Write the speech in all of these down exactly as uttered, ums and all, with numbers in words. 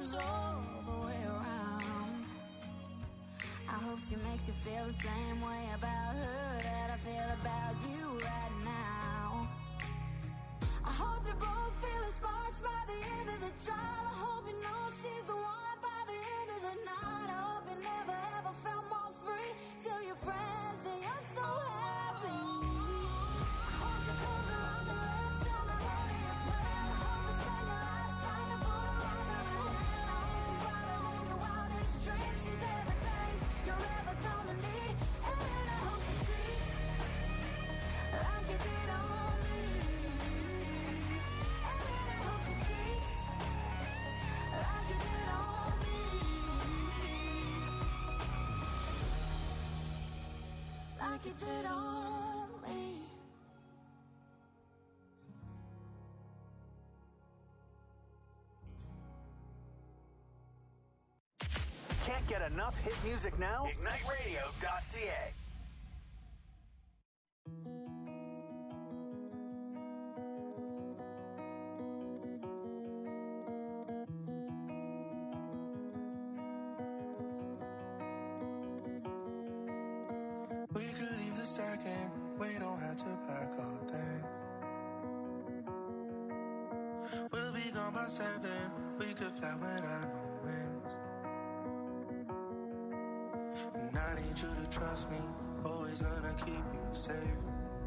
comes all the way around. I hope she makes you feel the same way about her that I feel about you right now. I hope you both feel the sparks by the end of the drive. I hope you know she's the one by the end of the night. I hope you never ever felt more free. Tell your friends that you're so happy. I hope she comes along the red, tell me what do you plan. I hope you spend your last time to put a rock on her hand. I hope she's brighter than your wildest dreams. She's everything you're ever gonna need. And I hope she treats like you did on me. And I hope she treats like you did on me. Like you did on me. Can't get enough hit music now? Ignite Radio dot C A. We could leave the second, we don't have to pack all things. We'll be gone by seven, we could fly without no wings. And I need you to trust me, always gonna keep you safe.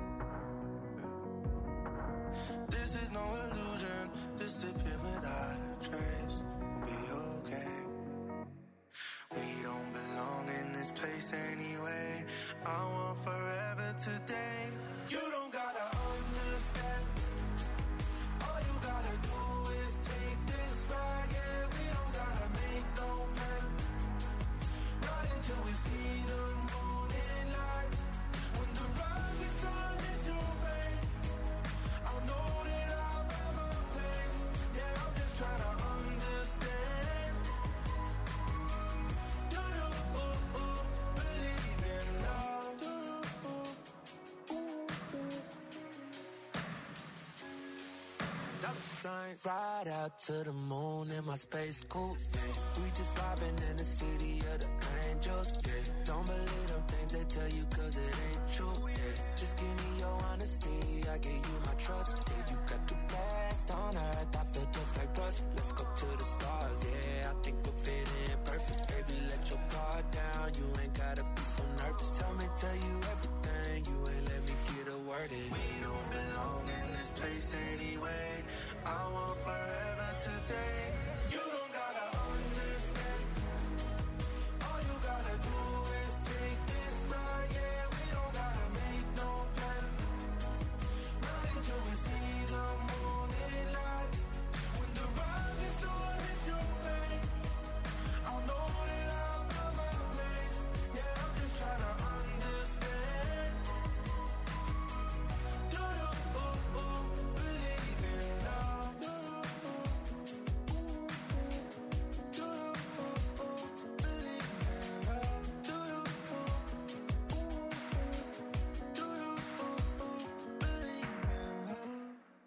This is no illusion, disappear without a trace. We'll be okay. We don't belong in this place anyway. I want forever today. You don't gotta understand. All you gotta do is take this ride. Yeah, we don't gotta make no plan. Not until we see the morning light. When the rug is on into your face, I'll know that I'll have a place. Yeah, I'm just trying to understand. Do you ooh, ooh, believe in love? Do you ooh, ooh, ooh. Dollar signs, ride out to the moon in my space coupe. We just vibing in the city of the angels. Yeah, don't believe them things they tell you 'cause it ain't true. Yeah, just give me your honesty, I give you my trust. Yeah, you got the best on earth, I feel just like rust. Let's go to the stars. Yeah, I think we'll fit in perfect. Baby, let your guard down. You ain't gotta be so nervous. Tell me, tell you everything. You ain't let me get a word in. We don't belong in this place anyway. I want forever today. You don't gotta understand. All you gotta do is take this ride. Yeah, we don't gotta make no plan. Not until we see the morning light. When the rising sun hits your face, I'll know that I'll find my place. Yeah, I'm just trying to understand. Do you ooh, ooh, believe in love? Do you ooh, ooh, do you ooh, ooh, believe in love? Do you ooh, ooh, do you ooh, ooh, believe in love?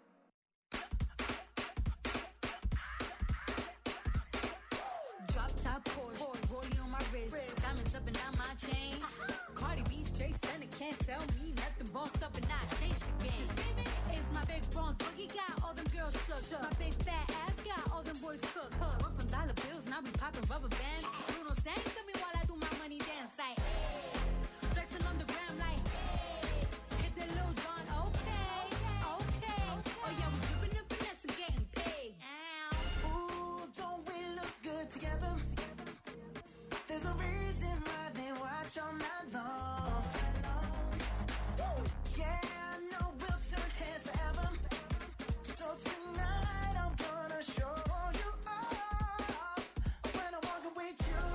Drop top Porsche, rollie on my wrist, diamonds up and down my chain. Cardi B straight stunning, can't tell me nothing. Bossed up and I changed the game. It's my big bronze boogie, got all them girls shook. My big fat ass got all them boys cooked. We're from dollar bills, now we popping rubber bands. Bruno sang to me while I do my money dance like, hey. Flexing on the gram like, hey. Hit the Lil Jon, okay, okay. Oh yeah, we dripping and finesse and getting paid. Ow. Ooh, don't we look good together? There's a reason why they watch all night long. Woo! Yeah, I know we'll turn heads forever. So tonight I'm gonna show you off. When I'm walking with you,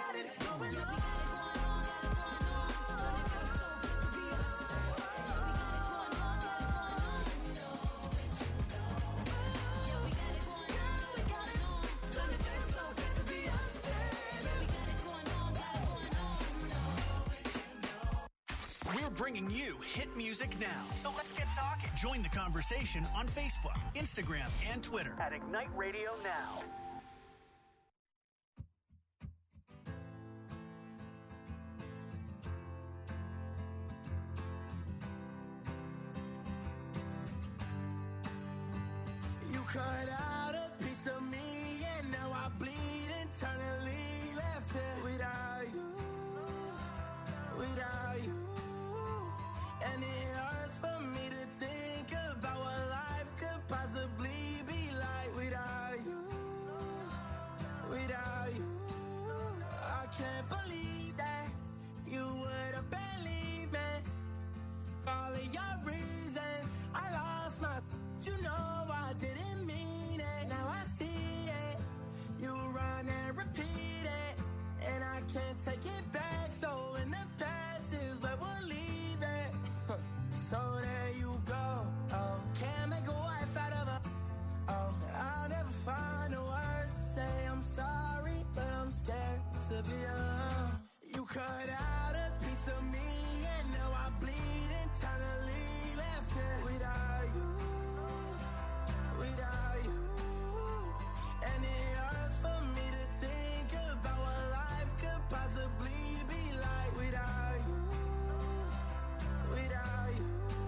got it going on. We're bringing you hit music now. So let's get talking. Join the conversation on Facebook, Instagram, and Twitter at Ignite Radio Now. You cut out a piece of me, and now I bleed internally. Left here without you, without you. And it hurts for me to think about what life could possibly be like without you, without you. I can't believe that you would have believed me. All of your reasons, I lost my, you know I didn't mean it. Now I see it, you run and repeat it, and I can't take it back. So in the past is where we'll leave it. So there you go. Oh, can't make a wife out of her. Oh, I'll never find the words to say I'm sorry, but I'm scared to be alone. You cut out a piece of me, and now I bleed internally. Left here without you, without you. And it hurts for me to think about what life could possibly be like without you, without you.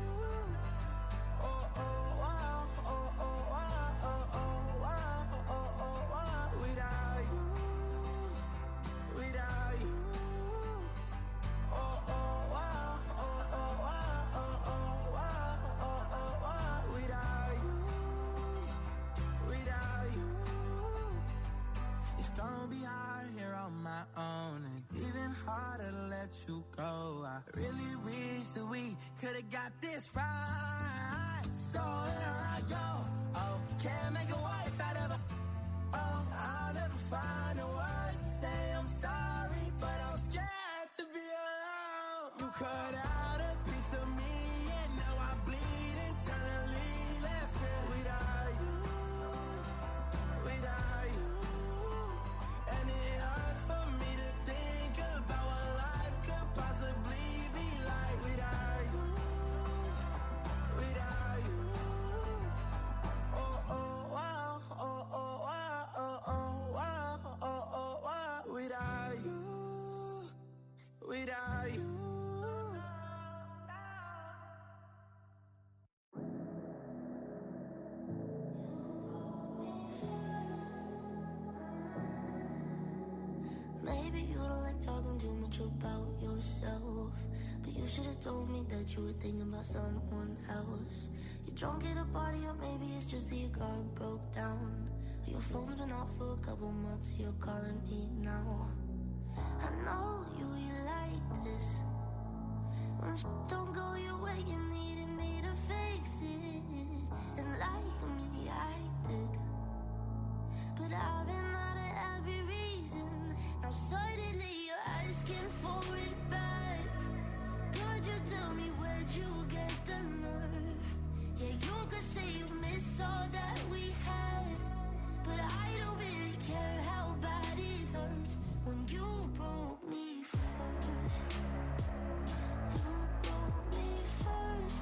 Oh, oh, wow, oh, oh, wow, oh, oh, wow, oh, oh, wow. Without you, without you. Oh, oh, wow, oh, oh, wow, oh, oh, wow, oh, oh, wow. Without you, without you. It's gonna be hard here on my own, and even harder to let you go. I really wish that we could've got this right. So here I go. Oh, can't make a wife out of her. Oh, I'll never find the words to say I'm sorry, but I'm scared to be alone. You cut out a piece of me, and now I bleed internally. Left here without you, without you. And it hurts for me to think about what life could possibly be like without you, without you. Oh, oh, wow, oh, oh, wow, oh, oh, wow, oh, oh, wow. Without you, without you. Maybe you don't like talking too much about yourself, but you should have told me that you were thinking about someone else. You're drunk at a party, or maybe it's just that your car broke down. Your phone's been off for a couple months, you're calling me now. I know you, you like this. When shit don't go your way, you needed me to fix it. And like me, I did. But I've been out of every reason. Now suddenly you're asking for it back. Could you tell me where'd you get the nerve? Yeah, you could say you miss all that we had, but I don't really care how bad it hurts when you broke me first. You broke me first.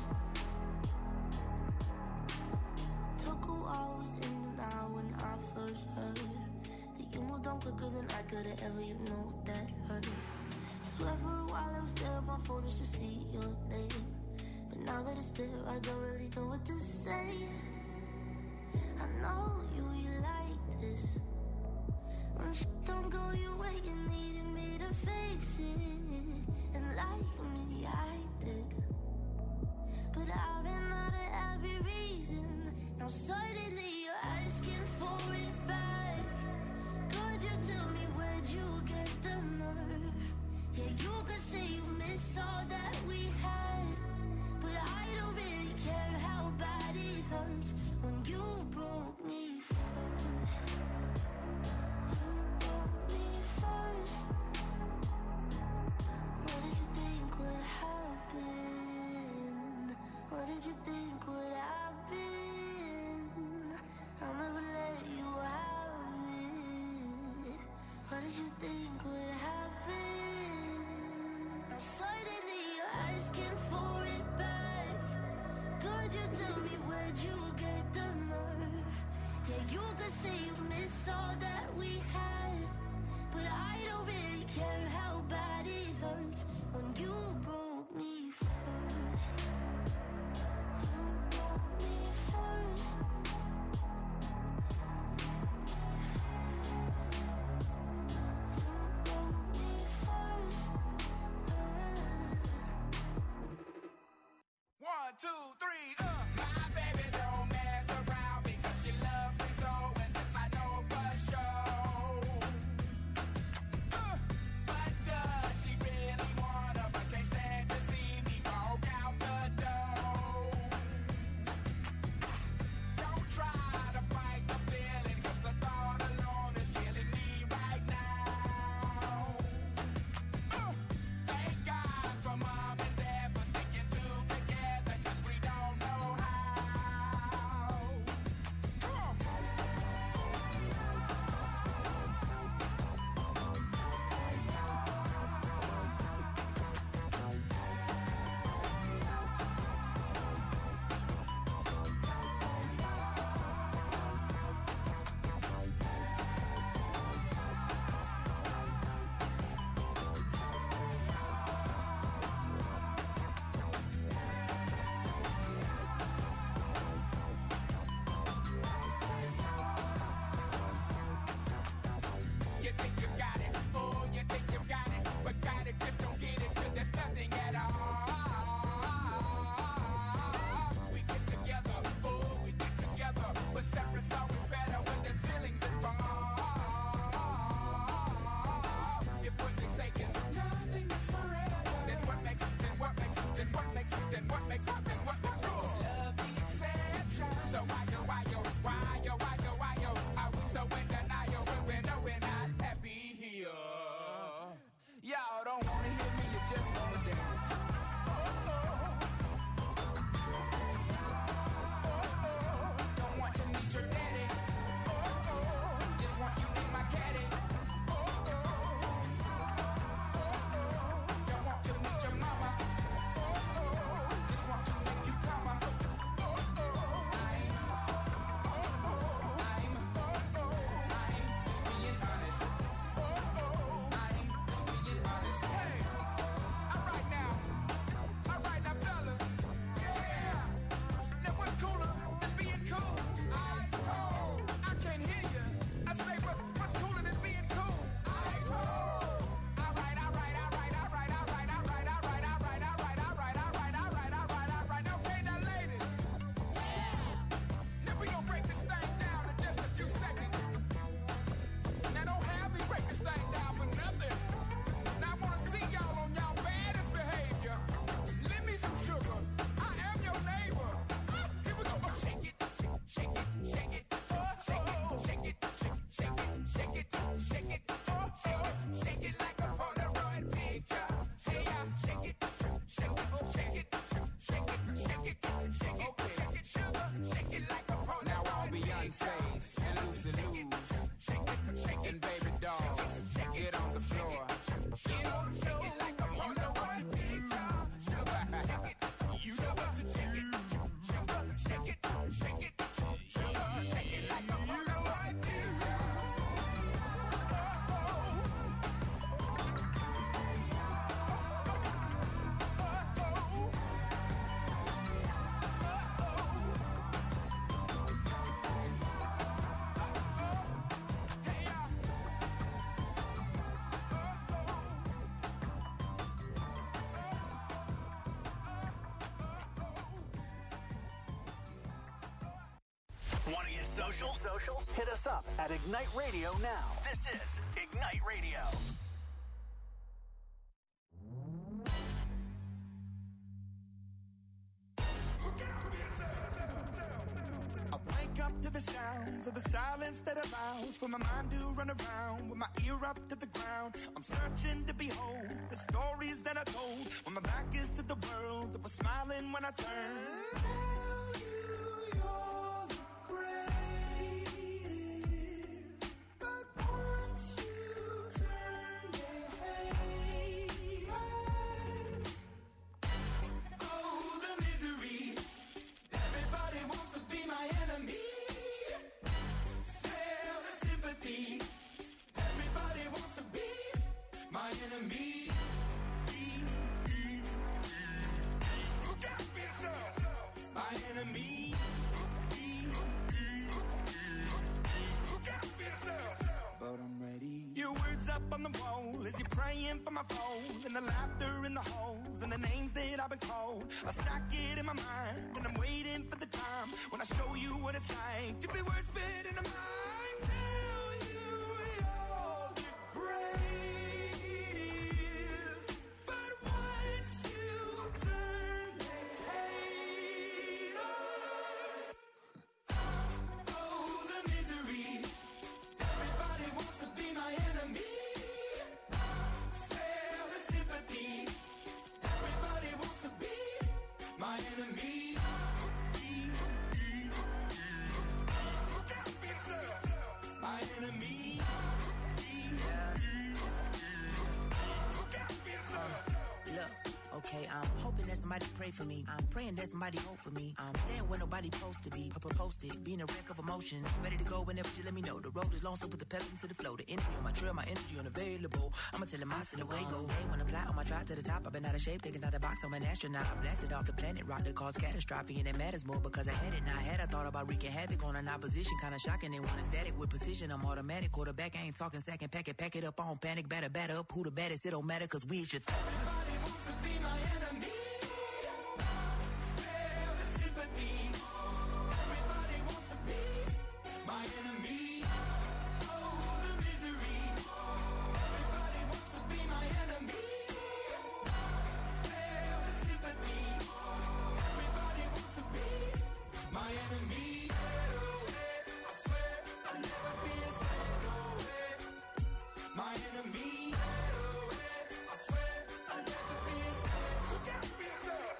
Took a while, was in denial when I first heard that you moved on quicker than I could've ever, you know that hurt. Swear for a while I was there on my phone just to see your name, but now that it's there, I don't really know what to say. I know you, you like this. When shit don't go your way, you needed me to fix it. And like me, I did. But I've been out of every reason. Now suddenly you're asking for it back. Could you tell me where'd you get the nerve? Yeah, you could say you miss all that we had, but I don't really care how bad it hurts when you broke me first. You broke me first. did you think would happen? Now suddenly you're asking for it back. Could you tell me where'd you get the nerve? Yeah, you could say you miss all that we had, but I don't really care how bad it hurts when you broke me first. You broke me first. You broke me first. One, two, three, uh. My baby don't mess around because she loves me so, and this I know for sure. Uh, but does she really wanna, but can't stand to see me walk out the door? Don't try to fight the feeling, cause the thought alone is killing me right now. Uh, thank God for mom and dad for sticking two together, cause we don't know how. Come on. You think you got it, oh, you think you got it, but got it, just don't get it till there's nothing at all. We get together, oh, we get together, but separate's always better when there's feelings involved. If what they say is nothing is forever, then what makes it, then what makes it, then what makes it, then what makes it, then what makes it? Love the exception. So why yo, why yo, why yo, why yo, why yo, are we so in denial when we know we're not happy here? Y'all don't wanna hear me, you just wanna dance. Oh, oh. Oh, oh. Don't want to meet your daddy. Oh, oh. Just want you in my caddy. Oh, oh. Oh, oh. Don't want to meet your mama. Oh, oh. Just want to make you come. Oh, oh. I'm, oh, oh. I'm, oh, oh. I'm just being honest. Oh, oh. I'm just being honest. Hey, all right now, all right now, fellas. Yeah. Now what's cooler than being cool? Ice cold. I can't hear you. I say what's what's cooler than being cool? Ice cold. All right, all right, all right, all right, all right, all right, all right, all right, all right, all right, all right, all right, all right, all right. Okay, now, ladies. Now we gonna break this thing down in just a few seconds. Now don't have me break this thing down for nothing. Now I wanna see y'all on y'all baddest behavior. Lend me some sugar. I am your neighbor. Ah, here we go. Oh, shake it, shake, shake it, shake it, oh, shake it, shake it, shake, shake it, shake it, shake it, oh, shake it, shake it like a Polaroid picture. Hey, yeah, shake it, shake it, shake it, shake it, shake it, shake it, shake it, sugar, shake it like a Polaroid picture. Now all Beyonce's and Lucy Lou's, shake it, shake it, baby dolls, get on the floor, get on the floor, like a Polaroid picture. Sugar, shake it, you know what to shake it, sugar, shake it, shake it, sugar, shake it like a Polaroid picture. Want to get social? Social? Hit us up at Ignite Radio now. This is Ignite Radio. I wake up to the sounds of the silence that allows for my mind to run around with my ear up to the ground. I'm searching to behold the stories that I told when my back is to the world that was smiling when I turned. Tell you you're the greatest, but once you say my enemy. Look out for yourself. My enemy. Look out for yourself. But I'm ready. Your words up on the wall as you're praying for my phone, and the laughter in the halls and the names that I've been called. I stack it in my mind and I'm waiting for the time when I show you what it's like to be worse fit in a mind. Tell you you're the greatest, but once you turn, they hate us. Oh, the misery. Everybody wants to be my enemy. Spare the sympathy. Everybody wants to be my enemy. Look out for yourself. My enemy. Look out for yourself. Look, okay, I'm hoping that somebody pray for me. I'm praying that somebody hope for me. I'm staying where nobody supposed to be. Papa posted, being a wreck of emotions. Ready to go whenever you let me know. The road is long, so put the pep into the flow. The energy on my trail, my energy unavailable. I'ma tell him I see the way go. Hey, when I fly on my drive to the top, I've been out of shape, taking out the box. I'm an astronaut. I blasted off the planet, rock that caused catastrophe, and it matters more because I had it. Now I had I thought about wreaking havoc on an opposition, kinda shocking. They want a static with precision. I'm automatic, quarterback. I ain't talking second packet, pack it up on panic, batter, batter up. Who the baddest? It don't matter, cause we is your th- Everybody wants to be my enemy. Spare the sympathy. Everybody wants to be my enemy. Oh, the misery. Everybody wants to be my enemy. Spare the sympathy. Everybody wants to be my enemy. I swear I'll never be the same. No way. My enemy. I swear I'll never be the same. Look out for yourself.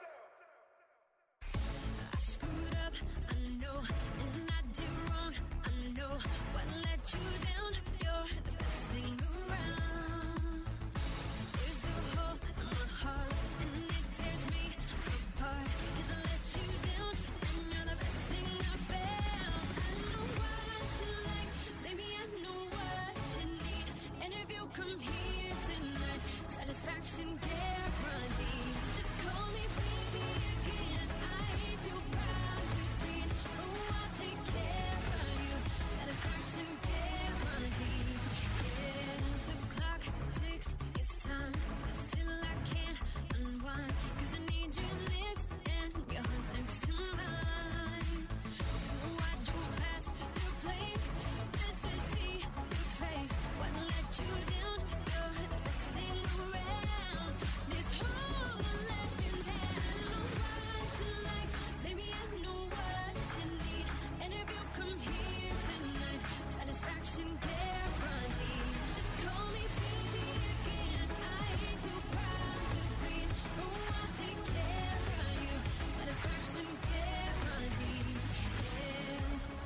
I screwed up, I know, and I did wrong, I know. What let you down? You're the best thing around. There's a hole in my heart, and it tears me apart. 'Cause I let you down, and you're the best thing I found. I know what you like, baby, I know what you need. And if you come here tonight, satisfaction guaranteed. Just call me baby again. I ain't too proud to plead. Oh, I'll take care of you. Satisfaction guaranteed. Yeah, the clock ticks, it's time, but still I can't unwind. 'Cause I need your lips and your heart next to mine. So I drove past your place just to see your face. What let you down? You're the best thing around. This whole life in town. I know what you like, baby, I know what you need. And if you come here tonight, satisfaction guaranteed. Just call me baby again. I ain't too proud to plead. Oh, I'll take care of you. Satisfaction guaranteed. Yeah.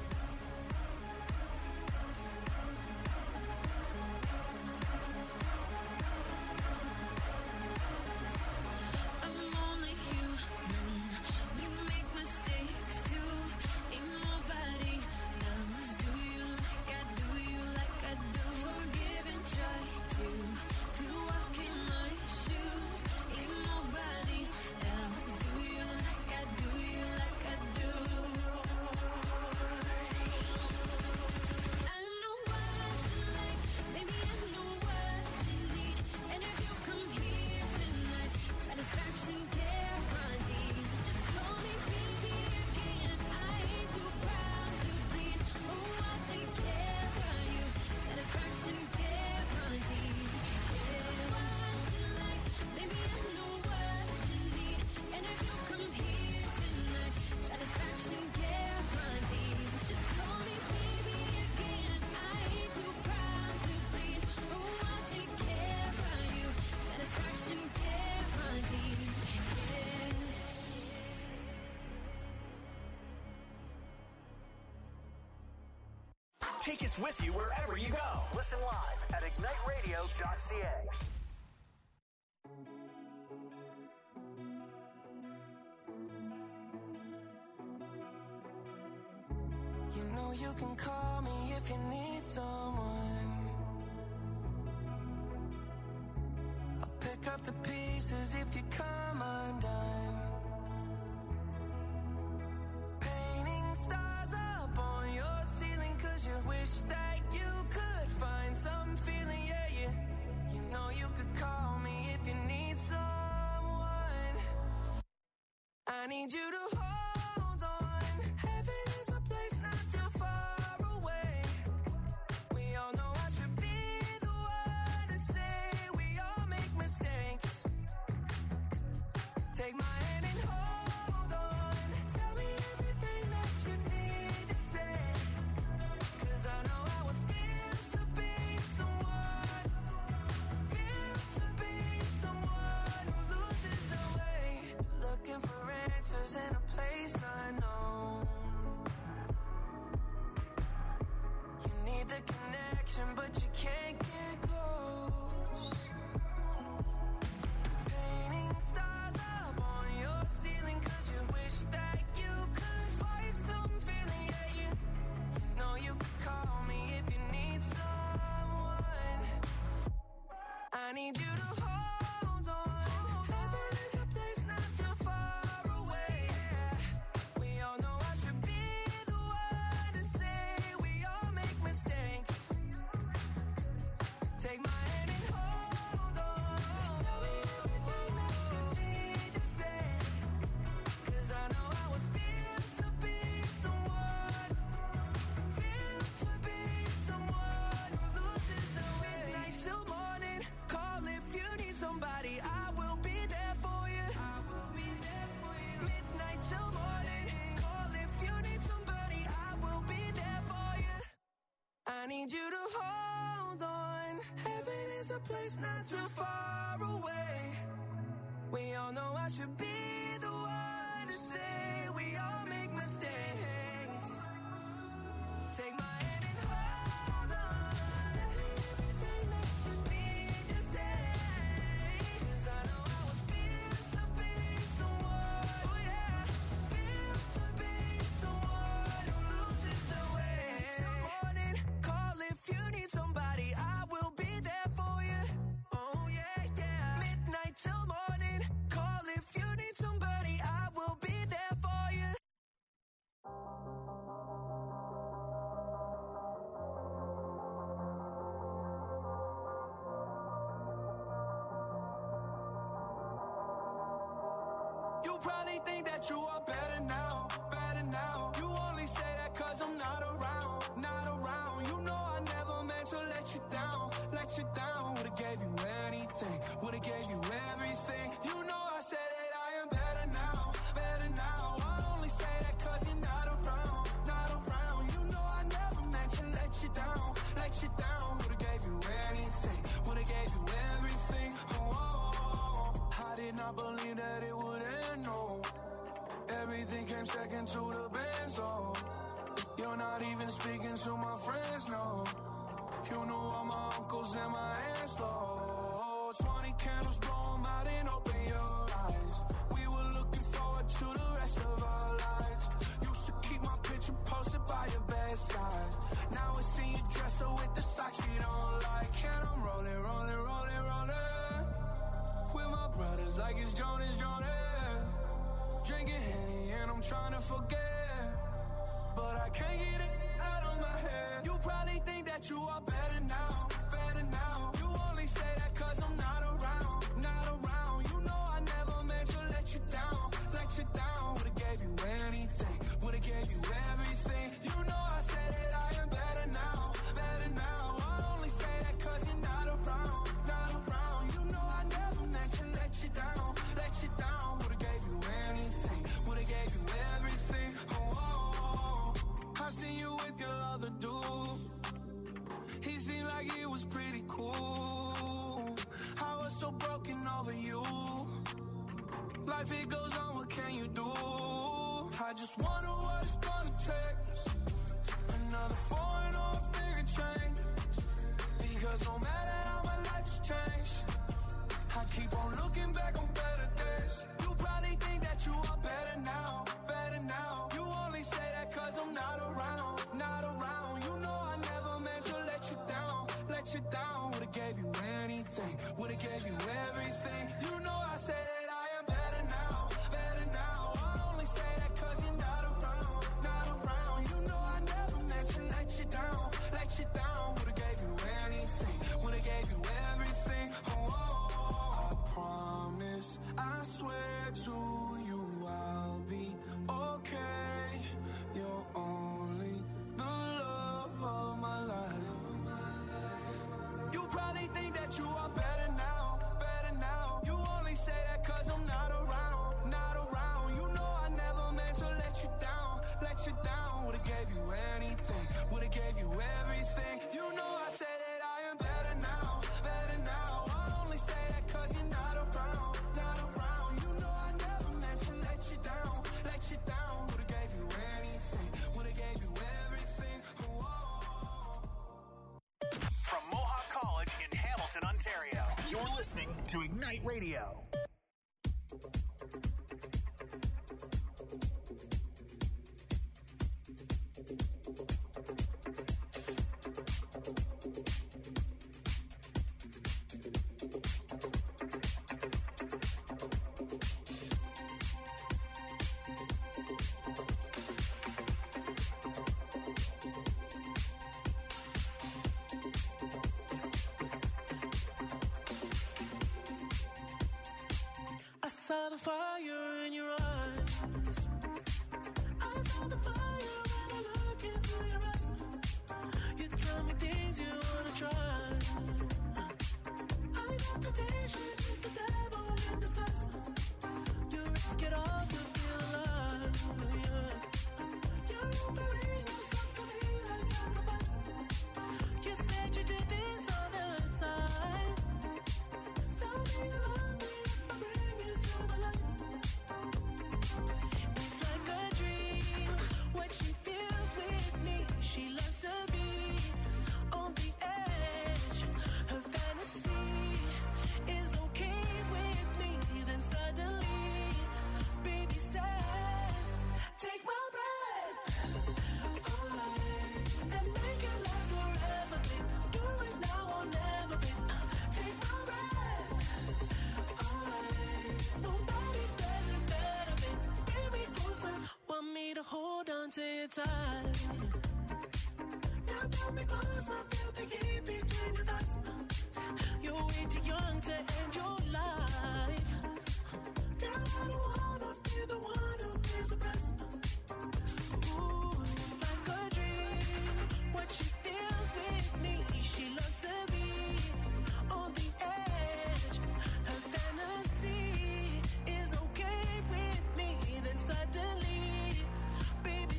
I'm only human. We make mistakes too. Ain't nobody knows. Do you like I do you like I do? Forgive and try to to walk in my shoes. Ain't nobody else. Do you like I do you like I do? I know what you like, baby, I know what you need. And if you come here tonight, satisfaction guaranteed. Just call me baby again. I ain't too proud to plead. Oh, I'll take care of you. Satisfaction guaranteed. Yeah, what you like, baby, I know what you need. And if you come here tonight, satisfaction guaranteed. Just call me baby again. I ain't too proud to plead. Oh, I'll take care of you. Satisfaction guaranteed. Yeah. Take us with you wherever you go. Listen live at ignite radio dot c a. You know you can call me if you need someone. pick up the pieces if you come undone. Painting stars up on your ceiling, cause you wish that you could find some feeling, yeah, yeah. You know you could call me if you need someone. I need you to hold on. Heaven is a place not too far away. We all know I should be the one to say we all make mistakes. Take my hand and hold on. Tell me everything that you need to say, cause I know how it feels to be someone, feels to be someone who loses the way. Looking for answers in a place unknown. You need the connection, but you can't get close. Painting stars up on your ceiling, cause you wish that you could find some feeling, yeah, yeah. You know you could call me if you need someone. I need you to hold on. Heaven is a place not too far away, yeah. We all know I should be the one to say we all make mistakes. Take my hand and hold on. Tell me everything that you need to say, cause I know how it feels to be someone, feels to be someone who loses the way. Midnight till morning, call if you need somebody, I will be there for you. I will be there for you. Midnight till morning, call if you need somebody, I will be there for you. I need you to hold on. Heaven is a place not too far away. We all know I should be the one to say we all make mistakes. Take my hand and hold on. Tell me everything that you need to say, cause I know how it feels to be someone, oh yeah, feels to be someone who loses the way. Till morning, call if you need somebody, I will be there for you. Oh yeah, yeah. Midnight till morning, call if you need somebody, I will be there for you. You probably think that you are better now, better now. You only say that cause I'm not around, not around. You know I never meant to let you down, let you down. Would've gave you anything, would've gave you everything. You know I said that I am better now, better now. I only say that cause you're not around, not around. You know I never meant to let you down, let you down. Would've gave you anything, would've gave you everything. Oh, oh, oh. I did not believe that it would end, no. Everything came second to the band, so you're not even speaking to my friends, no. You knew all my uncles and my aunts, Lord. Twenty candles, blow 'em out and open your eyes. We were looking forward to the rest of our lives. Used to keep my picture posted by your bedside. Now I see you dresser with the socks you don't like. And I'm rolling, rolling, rolling, rolling with my brothers like it's Jonas, Jonas. Drinking Henny and I'm trying to forget, but I can't get it out of my head. You probably think that you are better now, better now. You only say that cause I'm not around, not around. You know I never meant to let you down, let you down. Would've gave you anything, would've gave you everything. You know I said that I am better now, better now. I only say that cause you're not around, not around. You know I never meant to let you down, let you down. Would've gave you anything, would've gave you everything. Oh, oh, oh. I see you with your other dude. He seemed like it was pretty cool. I was so broken over you. Life it goes on, what can you do? I just wonder what it's gonna take. Another foreign or a bigger change. Because no matter how my life's changed, I keep on looking back on better days. You probably think that you are better now, better now. You only say that cause I'm not around, not around. You know I never meant to let you down, let you down. Would've gave you anything, would've gave you everything. only think that you are better now, better now. You only say that cause I'm not around, not around. You know I never meant to let you down, let you down. Would've gave you anything, would've gave you everything. You know I say that I am better now, better now. I only say that cause you're not around, not around. You know I never meant to let you down, let you down. Would've gave you anything, would've gave you everything. Whoa. From Mohawk College in Hamilton, Ontario, you're listening to Ignite Radio. I saw the fire in your eyes. I saw the fire when I look into your eyes. You tell me things you wanna try. I know temptation is the devil in disguise. You risk it all to feel alive. Yeah. You're offering yourself to me like sacrifice. You said you do this all the time. Tell me you love me if I bring you to the light. It's like a dream, what she feels with me. She loves to be on the edge. Her fantasy is okay with me. Then suddenly, baby says, take my breath away and make it last forever, babe. Do it now or never, babe. Take my breath away. Nobody does it better, babe. Bring me closer. Want me to hold on to your tight. You pull me closer, feel the heat between your thighs. You're way too young to end your life. Girl, I don't wanna be the one who pays the price. Ooh, it's like a dream, what she feels with me. She loves to be on the edge. Her fantasy is okay with me. Then suddenly, baby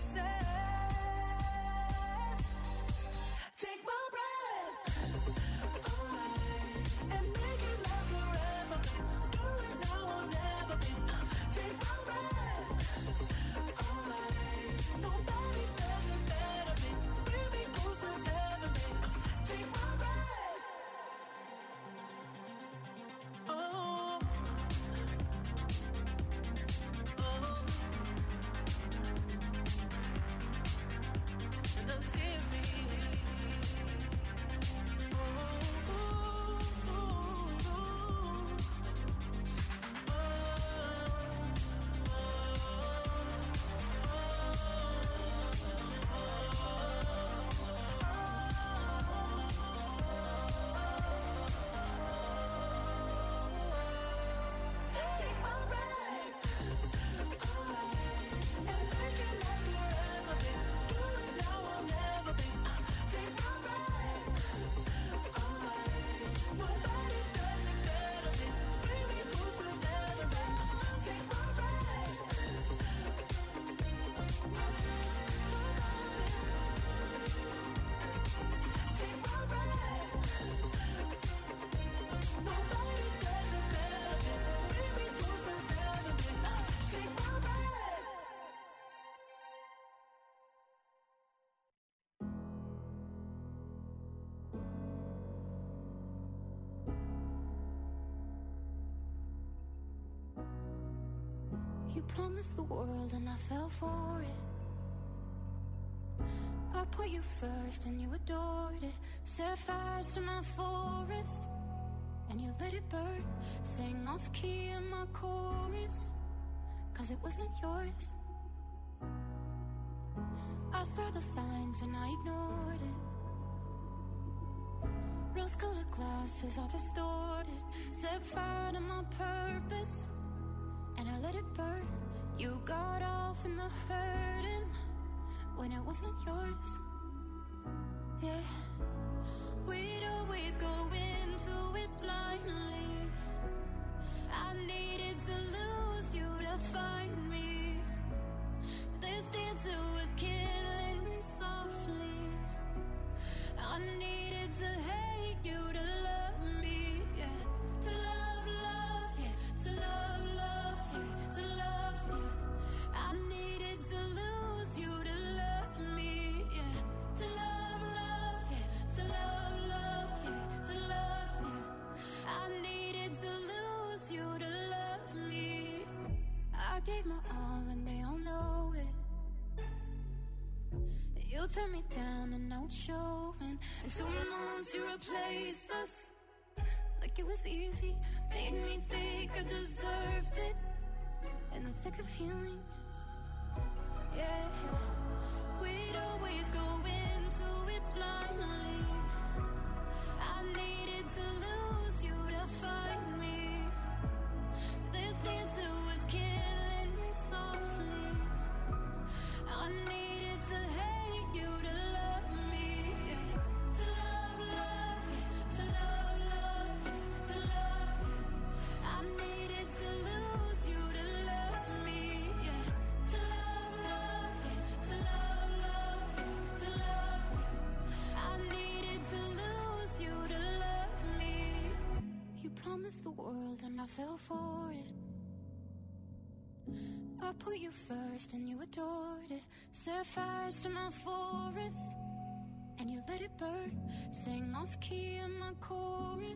says, take my breath away and make it last forever. Do it now or never, babe. Take my breath away. Nobody does it better, babe. Bring me closer ever, babe. Take my breath. Oh, oh, and I see me. Oh, oh, oh, take my breath away and make it last forever, babe. Do it now or never, babe. Take my breath away. Nobody does it better, babe. Bring me closer ever, babe. Take my breath. Take my breath. Nobody does it better, babe. Bring me closer ever, babe. Take my breath. You promised the world and I fell for it. I put you first and you adored it. Set fires to my forest and you let it burn. Sang off key in my chorus, cause it wasn't yours. I saw the signs and I ignored it. Rose-colored glasses all distorted. Set fire to my purpose and I let it burn. You got off in the hurting when it wasn't yours. Yeah. We'd always go into it blindly. I needed to lose you to find me. This dancer was killing me softly. I needed to hate you to love me, yeah. To love, love, yeah. To love, love, yeah. To love, yeah. I needed to lose you to love me, yeah. To love, love, yeah. To love, love, yeah. To love, yeah. I needed to lose you to love me. I gave my all and they all know it. You turned me down and now it's showing. And two months you replaced us like it was easy. Made me think I deserved it. In the thick of healing, yeah. We'd always go into it blindly. I needed to lose you to find me. This dancer was killing me softly. I needed to hate you to love me, yeah. To love, love, yeah. To love, love, yeah. To love, yeah. I needed to lose you to love me, yeah. To love, love, yeah. To love, love, yeah. To love, yeah. I needed to lose you to love me. You promised the world and I fell for it. I put you first and you adored it. Set fires to my forest and you let it burn. Sang off key in my chorus.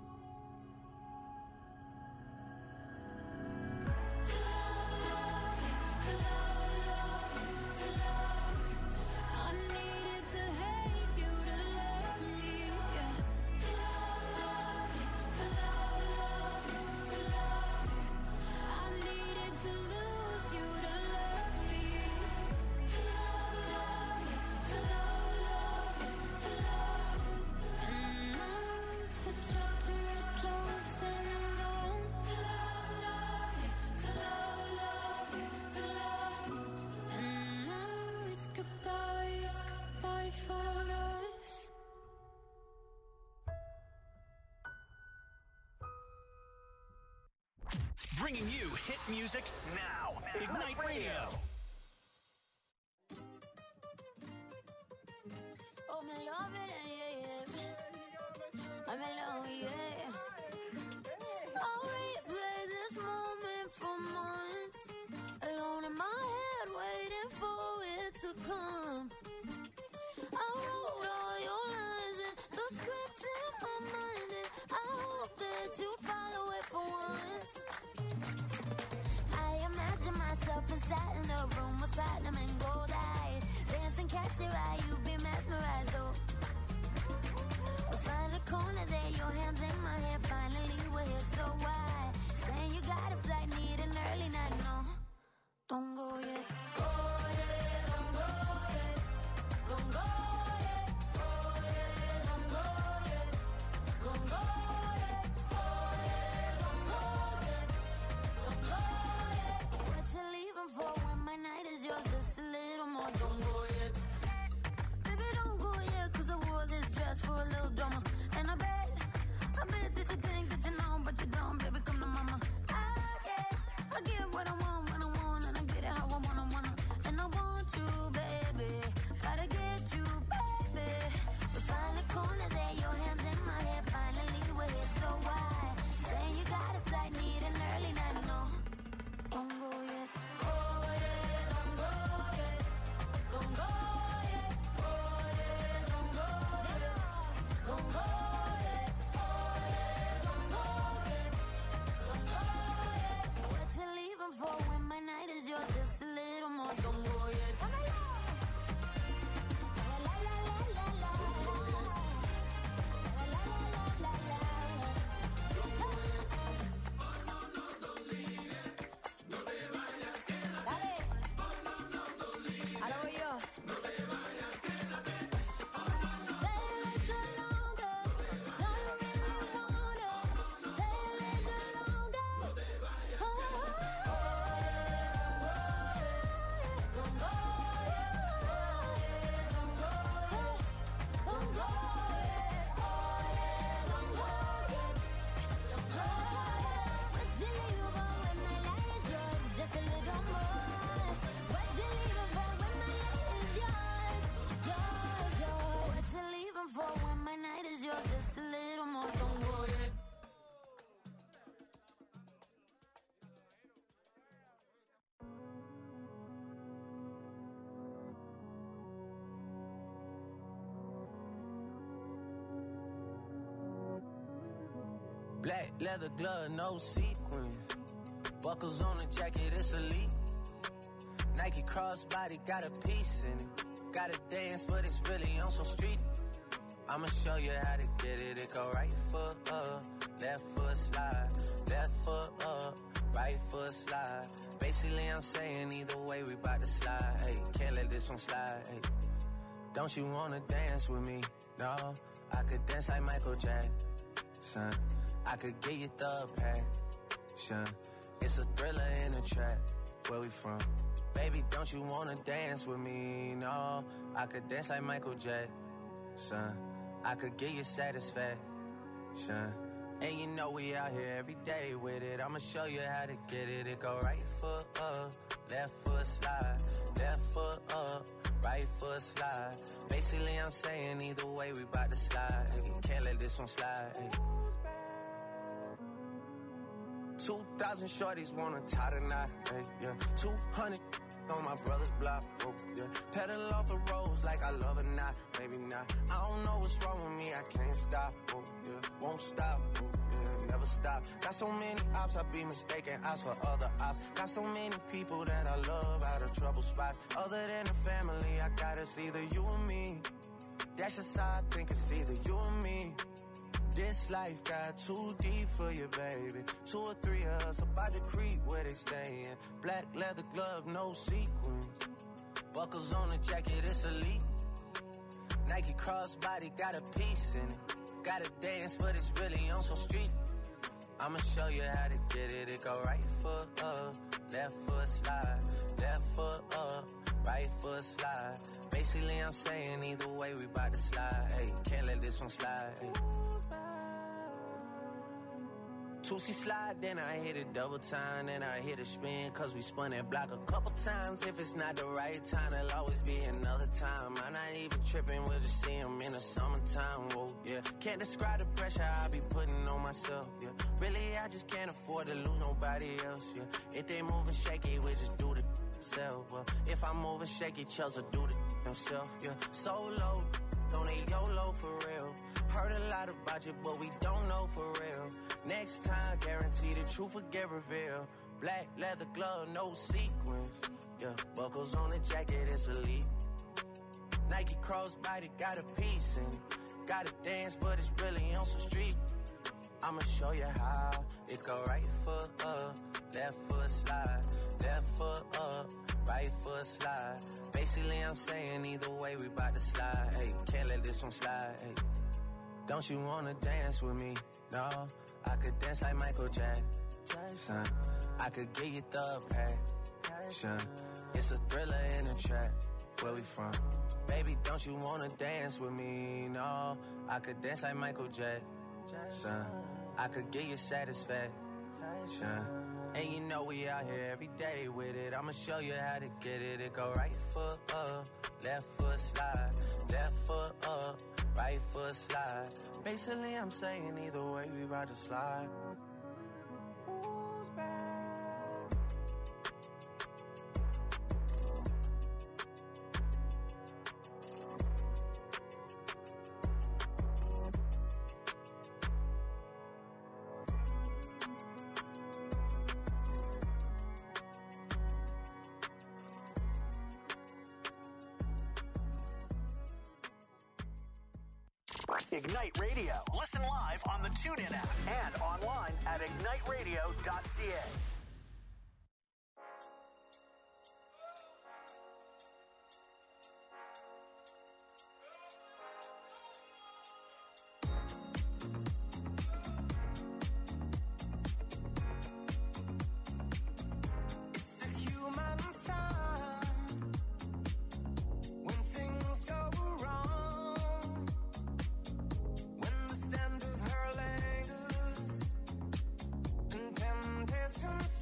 To love, love, yeah. To love, love, yeah. To love, yeah. I needed to hate you to love me, yeah. To love, love, yeah. To love, love, yeah. To love, yeah. I needed to lose you to love me. To love, love, yeah. To love, love, yeah. To love, yeah. And now the chapter is closed and done. To love, love, yeah. To love, love, yeah. To love, yeah. And now it's goodbye, it's goodbye for us. Bringing you hit music now. Ignite Radio. Oh, me love it, yeah, yeah. I'm alone, yeah. I'll replay this moment for months. Alone in my head, waiting for it to come. I wrote all your lines and the script in my mind, and I hope that you follow it for once. I imagine myself inside in a room with platinum and gold eyes. Dance and catch your eye, you be mesmerized, oh. Find a corner there, your hands in my hair, Black leather glove, no sequins. Buckles on the jacket, it's elite. Nike crossbody, got a piece in it. Gotta dance, but it's really on some street. I'ma show you how to get it. It go right foot up, left foot slide. Left foot up, right foot slide. Basically, I'm saying either way, we bout to slide. Hey, can't let this one slide. Hey, don't you wanna dance with me? No, I could dance like Michael Jackson. I could get you the passion. It's a thriller in a trap. Where we from? Baby, don't you wanna dance with me? No, I could dance like Michael Jackson. I could get you satisfaction. And you know we out here every day with it. I'ma show you how to get it. It go right foot up, left foot slide. Left foot up, right foot slide. Basically, I'm saying either way, we bout to slide. Hey, can't let this one slide. Hey. Two thousand shorties wanna tie the knot. Hey, yeah. Two hundred on my brother's block. Oh, yeah. Pedal off the roads like I love it, not. Maybe not. I don't know what's wrong with me. I can't stop. Oh, yeah. Won't stop. Oh, yeah. Never stop. Got so many ops, I be mistaken ops for other ops. Got so many people that I love out of trouble spots. Other than the family, I got it's either you or me. That's just how I think it's either you or me. This life got too deep for you, baby. Two or three of us about to creep where they stayin'. Black leather glove, no sequins. Buckles on the jacket, it's elite. Nike crossbody, got a piece in it. Gotta dance, but it's really on some street. I'ma show you how to get it. It go right foot up, left foot slide. Left foot up, right foot slide. Basically, I'm saying either way, we bout to slide. Hey, can't let this one slide. Hey. two C slide, then I hit it double time, then I hit a spin, cause we spun that block a couple times. If it's not the right time, there'll always be another time. I'm not even tripping, we'll just see them in the summertime, whoa, yeah. Can't describe the pressure I be putting on myself, yeah. Really, I just can't afford to lose nobody else, yeah. If they moving shaky, we just do the self, well. If I'm moving shaky, Chelsea do the himself, yeah. Solo, don't need YOLO for real. Heard a lot about you, but we don't know for real. Next time, guarantee the truth will get revealed. Black leather glove, no sequins. Yeah, buckles on the jacket, it's elite. Nike crossbody, got a piece in it. Gotta dance, but it's really on some street. I'ma show you how. It go right foot up, left foot slide. Left foot up, right foot slide. Basically, I'm saying either way, we bout to slide. Hey, can't let this one slide. Hey. Don't you wanna dance with me? No, I could dance like Michael Jackson. I could get you the passion. It's a thriller in a trap. Where we from? Baby, don't you wanna dance with me? No, I could dance like Michael Jackson. I could get you satisfaction. And you know we out here every day with it. I'ma show you how to get it. It go right foot up, left foot slide. Left foot up, right foot slide. Basically, I'm saying either way, we about to slide. Who's back? Ignite Radio. Listen live on the TuneIn app and online at ignite radio dot c a. Temptations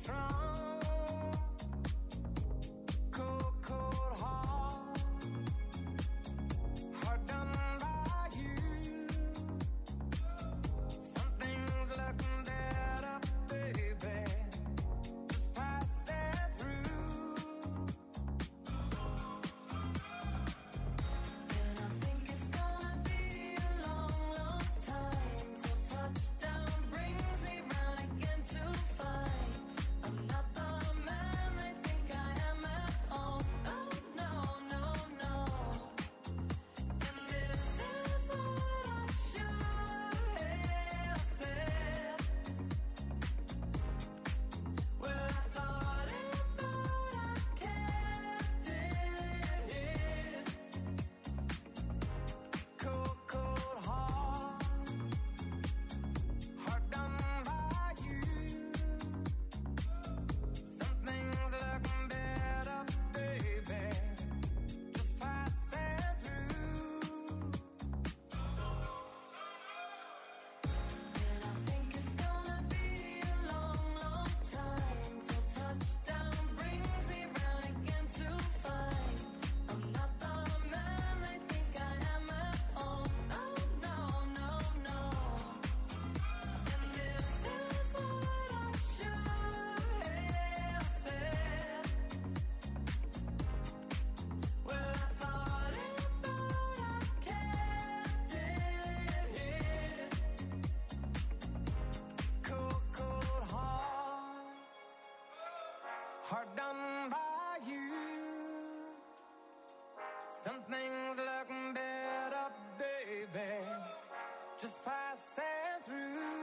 hard done by you. Some things look better, baby, just passing through.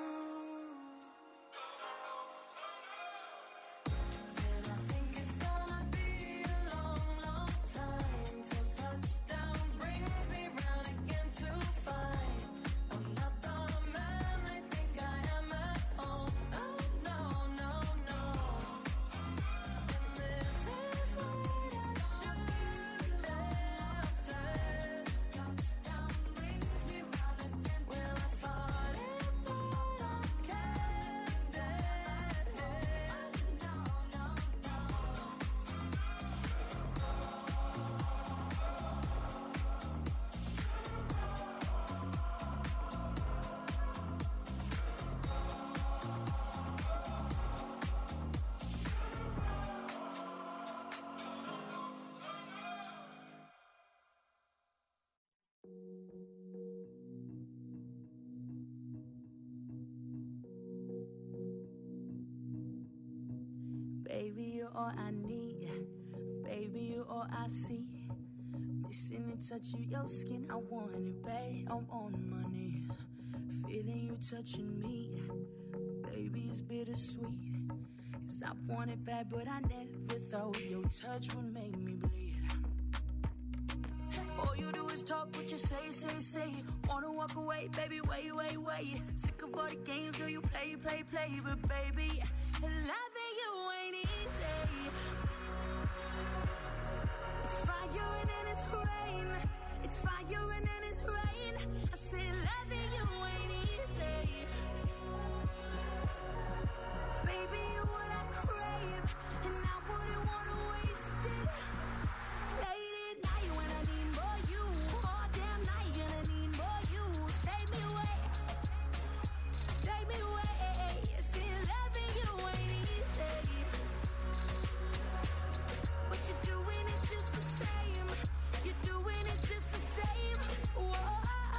And I think it's gonna be a long, long time till touchdown brings me round again to find I'm not the man I think I am at home. Oh, no, no, no. And this is what I should have said. Touchdown brings me round again. Well, I thought it, but I can't dead head. No, no, no. Baby, you're all I need. Baby, you're all I see. Missing the touch of your skin, I want it, babe. I'm on my knees, feeling you touching me. Baby, it's bittersweet. 'Cause I want it bad, but I never thought your touch would make me bleed. All you do is talk what you say, say, say. Wanna walk away, baby, wait, wait, wait. Sick of all the games, girl, you play, play, play. But baby, loving you ain't easy. It's fire and then it's rain. It's fire and then it's rain. I say loving you ain't easy. Baby, you're what I crave, and I wouldn't wanna waste it. Late at night when I need more you, all damn night and I need more you. Take me away, take me away. See, loving you ain't easy, but you're doing it just the same. You're doing it just the same. Whoa,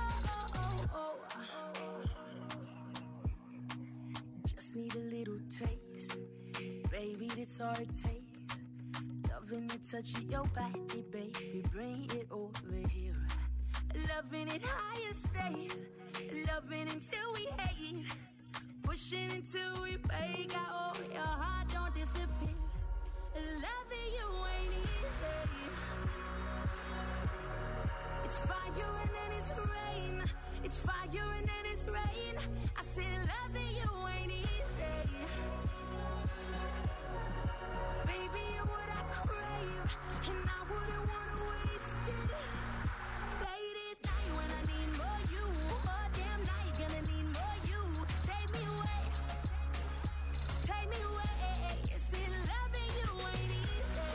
just need a little taste, baby. That's all it takes. Loving the touch of your body, baby. Bring it over here. Loving it higher stays. Loving until we hate. Pushing until we break out. Oh, your heart don't disappear. Loving you ain't easy. It's fire and then it's rain. It's fire and then it's rain. I said loving you ain't easy. Baby, you're what I crave, and I wouldn't wanna waste it. Late at night when I need more you, all damn night gonna need more you. Take me away, take me away. See, loving you ain't easy,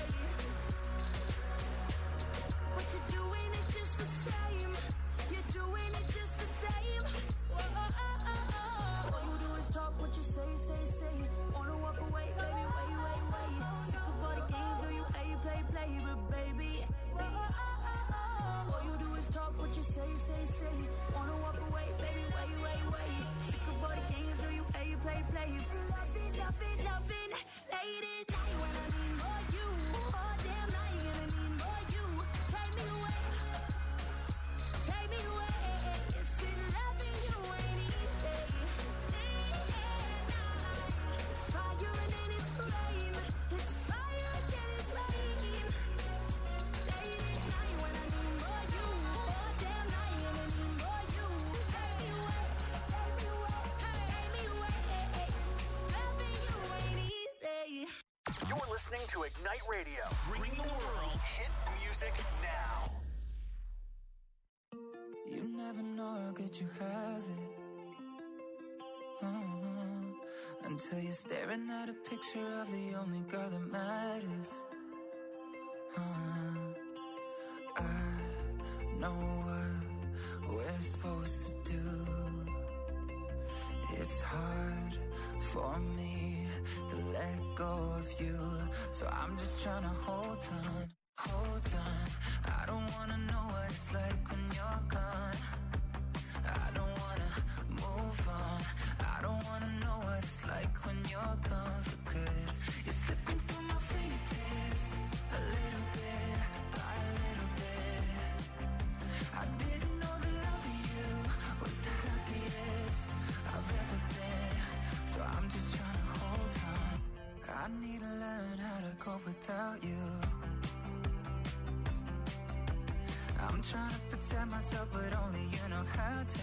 but you're doing it just the same. You're doing it just the same. Whoa, oh, oh, oh. All you do is talk what you say, say, say. Wanna walk away, baby, wait, wait, wait. Sick of all the games, girl, you play, play, play. But baby, all you do is talk what you say, say, say. Wanna walk away, baby, wait, wait, wait. Sick of all the games, girl, you play, play, play. Loving, loving, loving. Late at night when I need more you, all damn night and I need more you. Take me away, take me away. See, loving you ain't easy. It's fire and then it's rain. It's fire and then it's rain. Late at night when I need more you, all damn night and I need more you. Take me away, take me away, take me away. Loving you ain't easy. You're listening to Ignite Radio, bringing the world hit music now. You never know how good you have it. Uh-huh. Until you're staring at a picture of the only girl that matters. Uh-huh. I know what we're supposed to do. It's hard for me to let go of you, so I'm just trying to hold on, hold on. I don't wanna know what it's like when you're gone. I don't wanna move on. I don't wanna know what it's like when you're gone for good. You're slipping through my fingers. without you. I'm trying to protect myself, but only you know how to.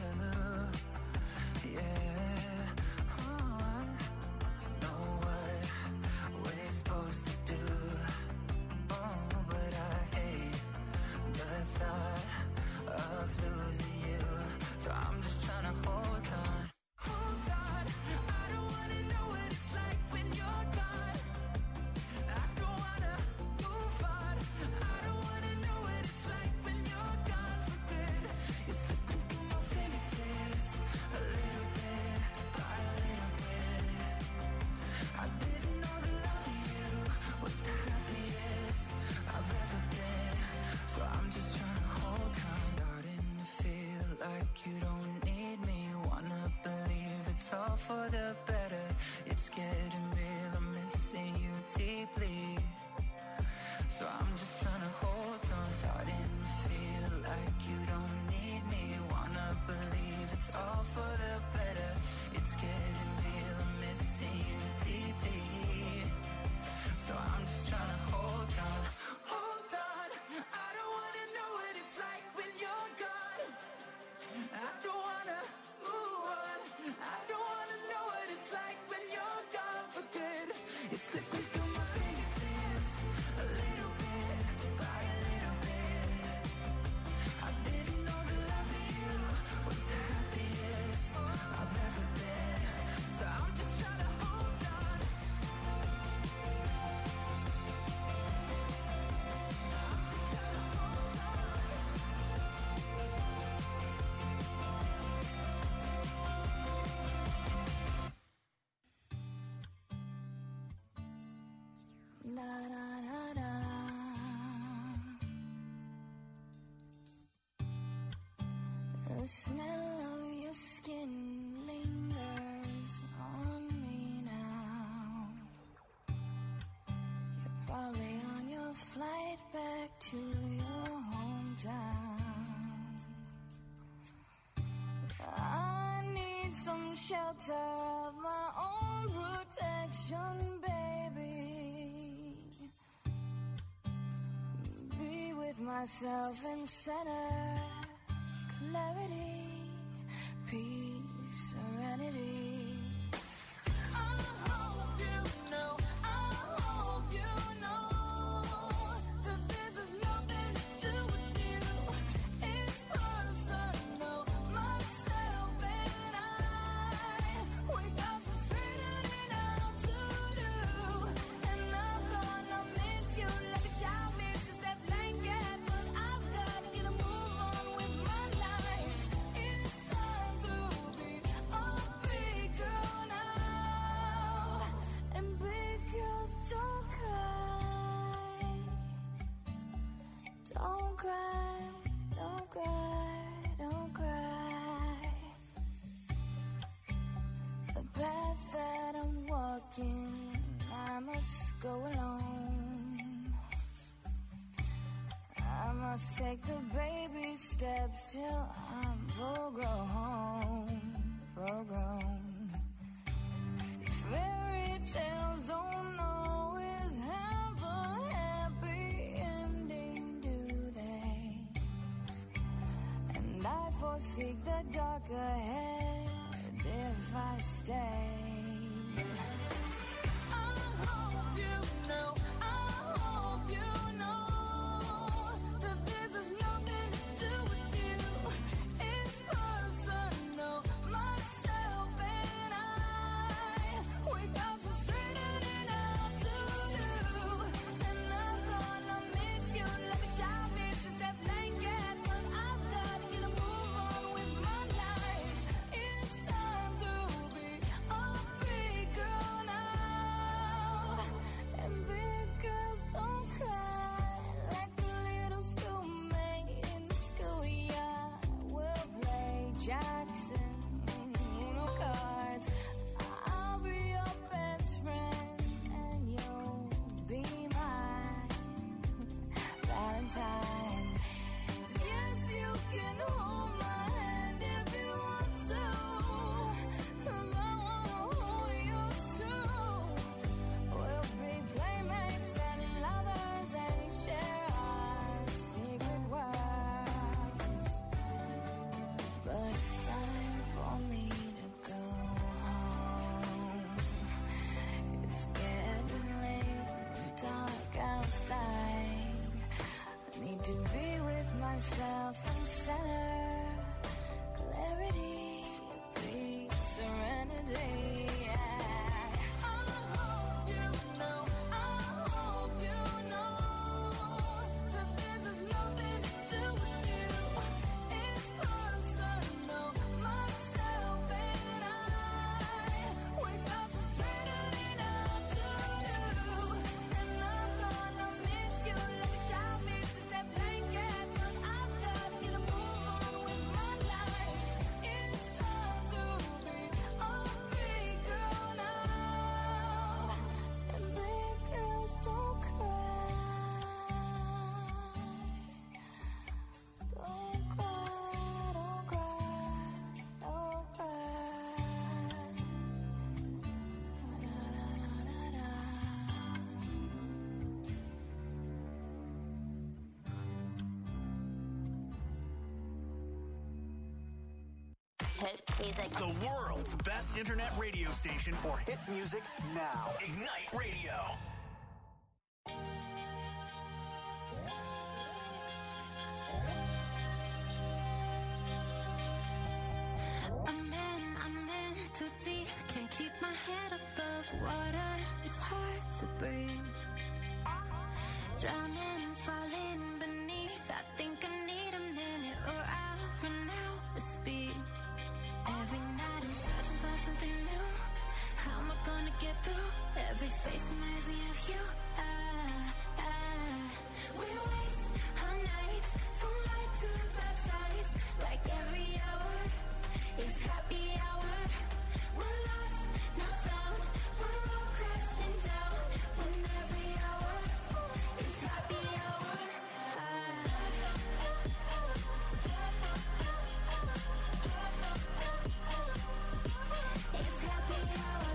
Yeah, oh, I know what we're supposed to do. Oh, but I hate the thought of losing you. So I'm just trying to hold on. Hold on, I don't wanna know what it's like when you're gone. I don't wanna move on. I don't wanna know what it's like when you're gone for good. You're slipping through my fingertips, a little bit by a little bit. I didn't know the love of you was the happiest I've ever been. So I'm just trying to hold on. Starting to feel like you don't need me. Wanna believe it's all for the better. It's getting real, I'm missing you deeply. So I'm just trying to hold on. Starting to feel like you don't need me. Wanna believe it's all for the better. It's getting real, I'm missing you deeply. So I'm just trying to hold on. Hold on, I don't wanna know what it's like when you're gone. I don't wanna move on. I don't wanna know what it's like when you're gone for good. It's slipping through my fingertips, a little bit by a little bit. I didn't know the love of you was the happiest I've ever been. So I'm just trying to hold on. I'm just trying to hold on. Da, da, da, da. The smell of your skin lingers on me now. You're probably on your flight back to your hometown. I need some shelter of my own protection, baby. Be with myself in center, clarity, peace, serenity. I hope you know, I hope you know that this has nothing to do with you. It's personal, myself and I. We got some straightening out to do, and I'm gonna miss you like a child misses that blanket. But I've got to get a move on with my life. It's time to be a big girl now. And big girls don't cry. Don't cry, don't cry, don't cry. The path that I'm walking, I must go alone. I must take the baby steps till I'm full grown, full grown. Fairy tales don't always have a happy ending, do they? And I foresee the dark ahead if I stay. I hope you know, I hope you know that this has nothing to do with you. It's personal, myself and I. We got some straightening out to do, and I'm gonna miss you like a child misses that blanket. But I've got to get a move on with my life. It's time to be a Ignite Music. The world's best internet radio station for hit music now. Ignite Radio. I'm in, I'm in too deep. Can't keep my head above water. It's hard to breathe. Drowning, falling beneath. I think I need a minute or I'll run out of speed. Every night I'm searching for something new. How am I gonna get through? Every face reminds me of you. Ah, ah. We waste our nights from light to dark sides. Like every hour is happy hour. We're lost, not found. We're all crashing down. When every hour is happy hour. It's happy hour.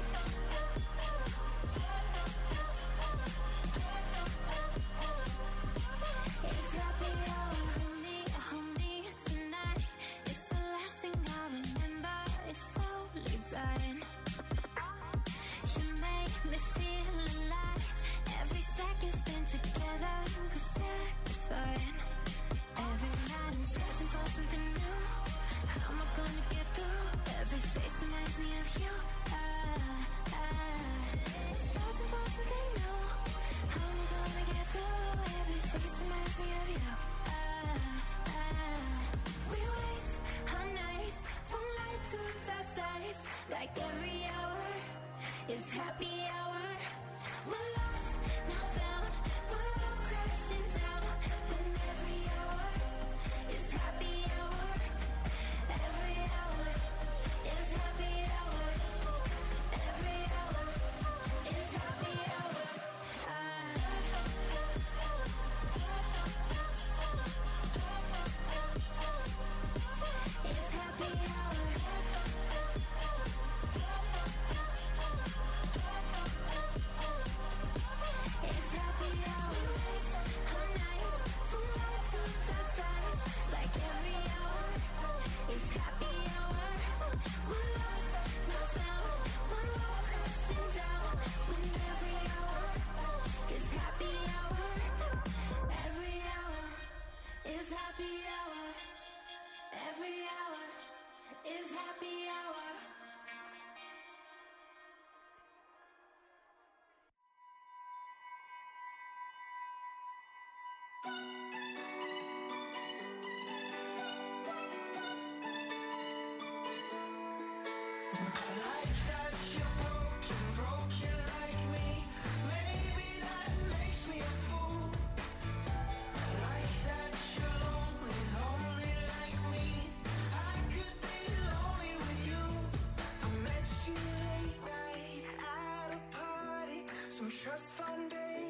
It's happy hour. Hold me, hold me tonight. It's the last thing I remember. It's slowly dying. You make me feel alive. Every second spent together was satisfying. Every night I'm searching for something new. How am I gonna get through? Every face reminds me of you. Ah, ah. Searching for something new. How am I gonna get through? Every face reminds me of you. Ah, ah. We waste our nights from light to dark sides. Like every hour is happy hour. We're lost, not found. We're all crashing down. When every hour is happy hour. Every hour is happy hour. Every hour is happy hour. It's happy hour. It's happy hour. Our nights from light to dark sides. Like every hour is happy hour. We're lost, not found. We're all crashing down. When every hour is happy hour. Every hour is happy hour. Every hour is happy hour. Some trust foundation